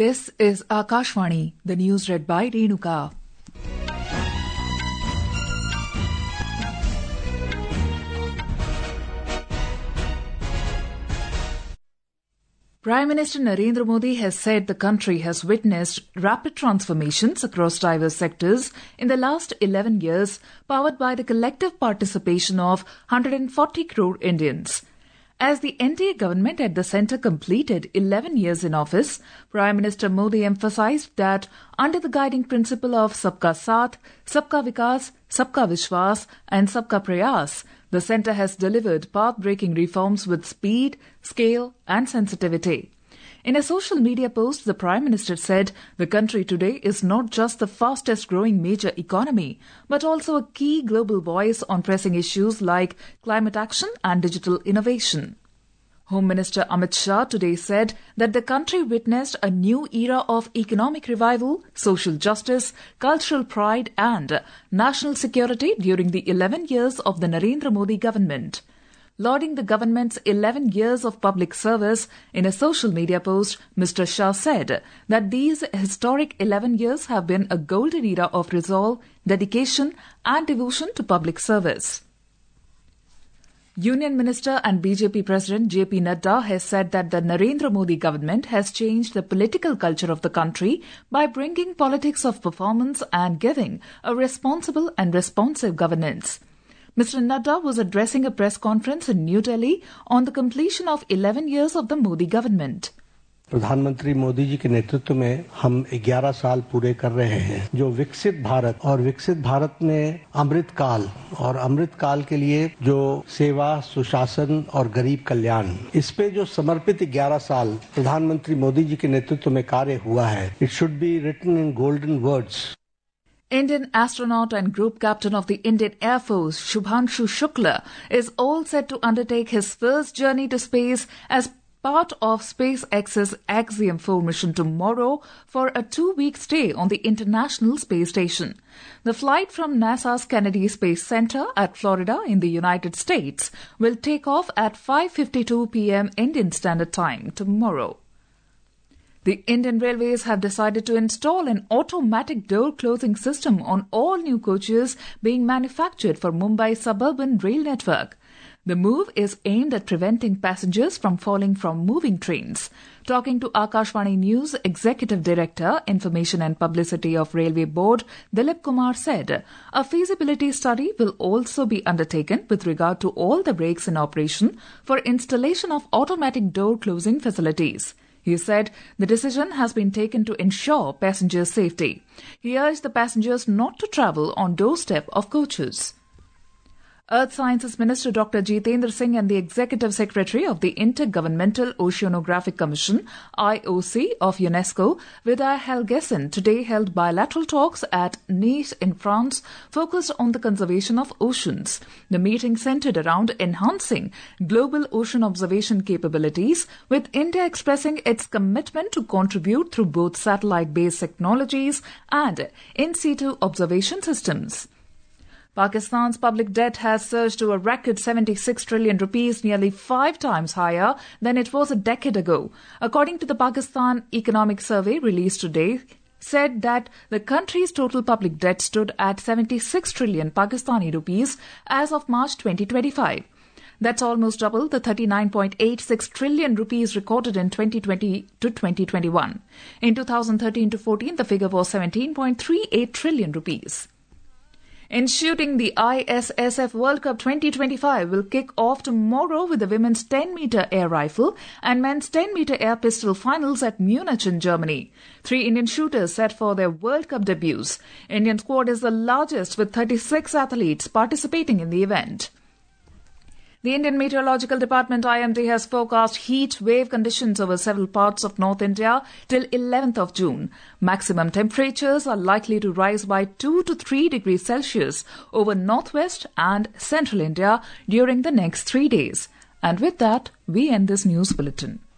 This is Akashvani, the news read by Renuka. Prime Minister Narendra Modi has said the country has witnessed rapid transformations across diverse sectors in the last 11 years, powered by the collective participation of 140 crore Indians. As the NDA government at the centre completed 11 years in office, Prime Minister Modi emphasised that under the guiding principle of Sabka Saath, Sabka Vikas, Sabka Vishwas and Sabka Prayas, the centre has delivered path-breaking reforms with speed, scale and sensitivity. In a social media post, the Prime Minister said the country today is not just the fastest growing major economy, but also a key global voice on pressing issues like climate action and digital innovation. Home Minister Amit Shah today said that the country witnessed a new era of economic revival, social justice, cultural pride and national security during the 11 years of the Narendra Modi government. Lauding the government's 11 years of public service, in a social media post, Mr. Shah said that these historic 11 years have been a golden era of resolve, dedication and devotion to public service. Union Minister and BJP President JP Nadda has said that the Narendra Modi government has changed the political culture of the country by bringing politics of performance and giving a responsible and responsive governance. Mr. Nadda was addressing a press conference in New Delhi on the completion of 11 years of the Modi government. प्रधानमंत्री मोदी जी के नेतृत्व में हम 11 साल पूरे कर रहे हैं जो विकसित भारत और विकसित भारत में अमृत काल के लिए जो सेवा सुशासन और गरीब कल्याण इस पे जो समर्पित 11 साल प्रधानमंत्री मोदी जी के नेतृत्व में कार्य हुआ है it should be written in golden words. Indian astronaut and group captain of the Indian Air Force, Shubhanshu Shukla, is all set to undertake his first journey to space as part of SpaceX's Axiom 4 mission tomorrow for a 2-week stay on the International Space Station. The flight from NASA's Kennedy Space Center at Florida in the United States will take off at 5:52 p.m. Indian Standard Time tomorrow. The Indian Railways have decided to install an automatic door closing system on all new coaches being manufactured for Mumbai suburban rail network. The move is aimed at preventing passengers from falling from moving trains. Talking to Akashvani News, Executive Director, Information and Publicity of Railway Board, Dilip Kumar said, a feasibility study will also be undertaken with regard to all the brakes in operation for installation of automatic door closing facilities. He said the decision has been taken to ensure passenger safety. He urged the passengers not to travel on doorstep of coaches. Earth Sciences Minister Dr. Jitendra Singh and the Executive Secretary of the Intergovernmental Oceanographic Commission, IOC, of UNESCO, Vidar Helgesen, today held bilateral talks at Nice in France, focused on the conservation of oceans. The meeting centred around enhancing global ocean observation capabilities, with India expressing its commitment to contribute through both satellite-based technologies and in situ observation systems. Pakistan's public debt has surged to a record 76 trillion rupees, nearly 5 times higher than it was a decade ago. According to the Pakistan Economic Survey released today, said that the country's total public debt stood at 76 trillion Pakistani rupees as of March 2025. That's almost double the 39.86 trillion rupees recorded in 2020 to 2021. In 2013 to 14, the figure was 17.38 trillion rupees. In shooting, the ISSF World Cup 2025 will kick off tomorrow with the women's 10-meter air rifle and men's 10-meter air pistol finals at Munich in Germany. 3 Indian shooters set for their World Cup debuts. Indian squad is the largest with 36 athletes participating in the event. The Indian Meteorological Department IMD has forecast heat wave conditions over several parts of North India till 11th of June. Maximum temperatures are likely to rise by 2 to 3 degrees Celsius over northwest and central India during the next 3 days. And with that, we end this news bulletin.